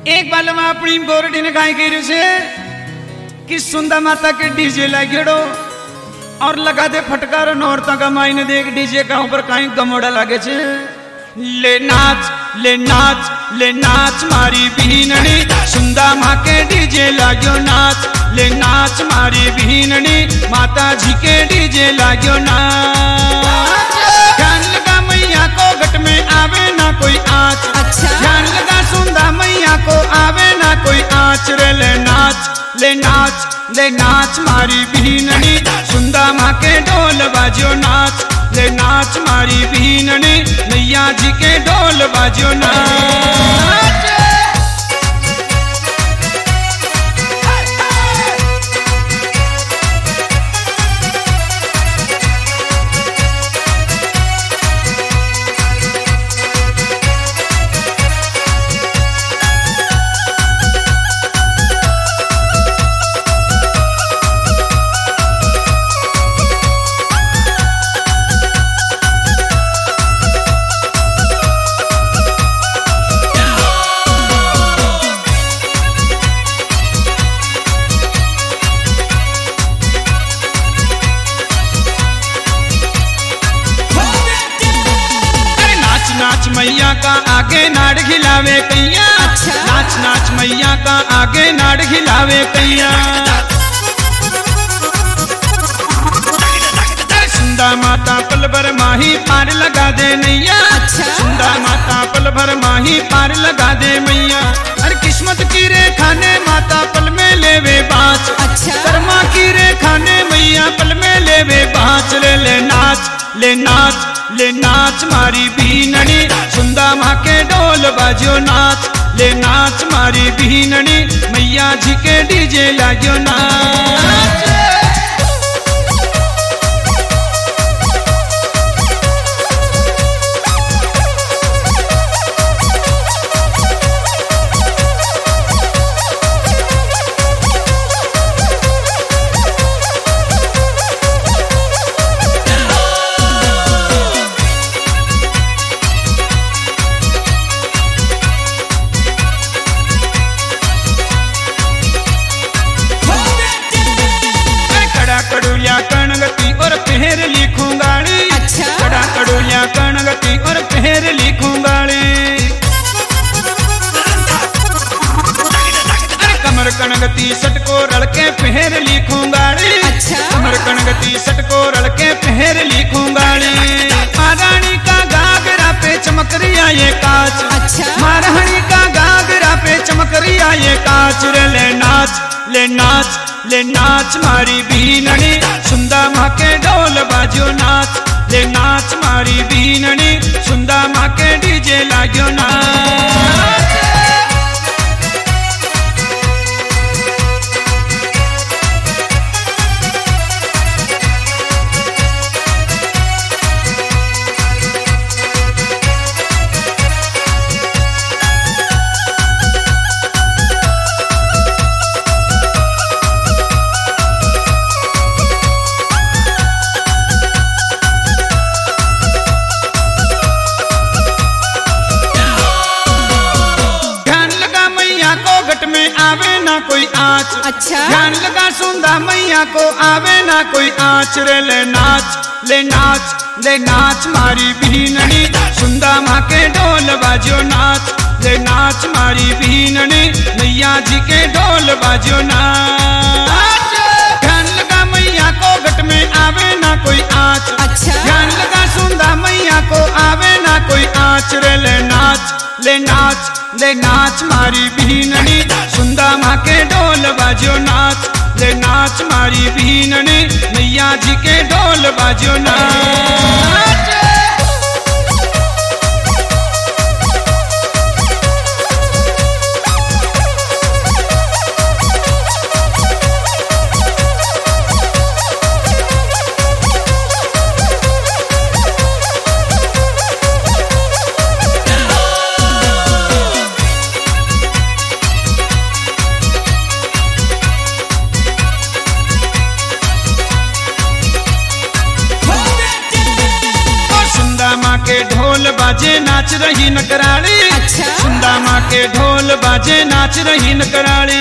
एक बार मैं अपनी बोरडी ने गाय कही से कि सुंदा माता के डीजे लागेड़ो और लगा दे फटकार औरतों का मायने देख डीजे का ऊपर कहीं गमोड़ा लागे छे। ले नाच मारी बीननी सुंदा माँ के डीजे लाग्यो नाच। ले नाच मारी बीननी माता जी के डीजे लाग्यो नाच। ध्यान लगा मैया को घट में आवे ना कोई आँच। अच्छा। ध्यान लगा सुंदा मैया को आवे ना कोई आँच। रे ले नाच मारी बीननी सुंदा माँ के ढोल बाजो नाच। ले नाच मारी बीननी मैया जी के ढोल बाजो नाच। मैया का आगे नाड़ खिलावे कैया। अच्छा। नाच मैया का आगे नाड़ खिलावे कैया। सुंदा माता पल भर माही पार लगा दे नैया। अच्छा। सुंदा माता पल भर माही पार लगा दे मैया। अरे किस्मत की रे खाने माता पल में लेवे बाँच। अच्छा। कर्मा की रे खाने मैया पल में लेवे बाँच। ले नाच मारी बीननी सुंदा माँ के ढोल बाजो नाच। ले नाच मारी बीननी मैया जी के डीजे लाग्यो नाच। कणगती और पहर लिखूंगाड़ी। अच्छा। कड़ा कड़ोलिया कणगती और पहर लिखूंगाड़ी। कमर कणगती सटको रड़के पहर लिखूंगाड़ी। अच्छा। कमर कणगती सटको रड़के पहर लिखूंगाड़ी। महारानी का गागरा पे चमक रिया ये कांच। अच्छा। महारानी का गागरा पे चमक रिया ये कांच। रे ले नाच मारी बीननी सुंदा माँ के ढोल बाजो नाच। ले नाच मारी बीननी सुंदा माँ के डीजे लाग्यो नाच। आवे ना कोई आँच। अच्छा। ध्यान लगा सुंदा मैया को आवे ना कोई आँच। रे ले नाच मारी बीननी सुंदा माँ के ढोल बाजो नाच। ले नाच मारी बीननी मैया जी के ढोल बाजो नाच। ध्यान लगा मैया को घट में आवे ना कोई आँच। अच्छा। ध्यान लगा सुंदा मैया को आवे ना कोई आँच। रे ले नाच मारी बीननी सुंदा माँ के ढोल बाजो नाच। ले नाच मारी बीननी मैया जी के ढोल बाजो नाच। के ढोल बाजे नाच रही नकराड़ी। अच्छा। सुंदा माँ के ढोल बाजे नाच रही न कराड़ी।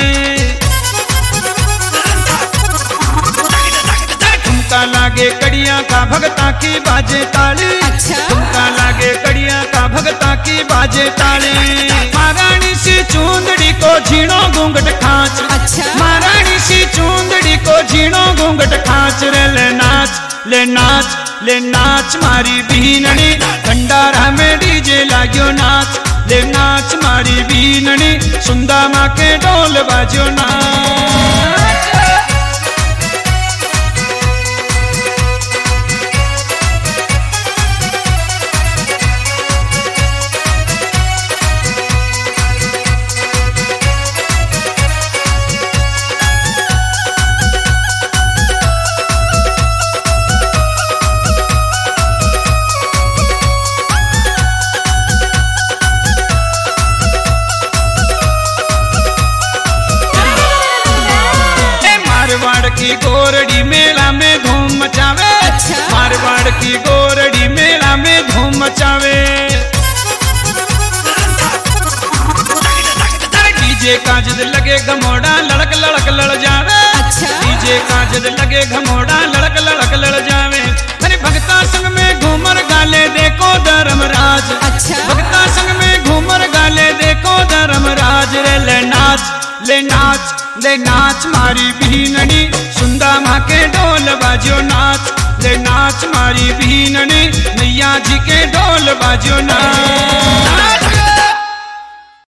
ठुमका लागे कड़िया का भगता की बाजे ताली। ठुमका लागे कड़िया का भगता की बाजे ताली। महारानी सी चूंदड़ी को झीणो घूंघट खाच। महारानी सी चूंदड़ी को झीणो घूंघट खाच रे ले नाच ले नाच ले नाच मारी बीननी। भंडारा में डीजे लाग्यो नाच ले नाच मारी बीननी। सुंदा माँ के ढोल बाजो नाच। मारवाड़ की गोरड़ी मेला में धूम मचावे। मारवाड़ की गोरड़ी मेला में धूम मचावे। डीजे का जद लगे घमोड़ा लड़क लड़क लड़ जावे। डीजे का जद लगे घमोड़ा लड़क लड़क लड़ जावे। अरे भगता संग में घूमर गाले देखो धर्मराज। भगता संग में घूमर गाले देखो धर्मराज रे ले नाच ले नाच ले नाच मारी बीननी। सुंदा माँ के ढोल बाजो नाच ले नाच मारी बीननी। नैया जी के ढोल बाजो नाच।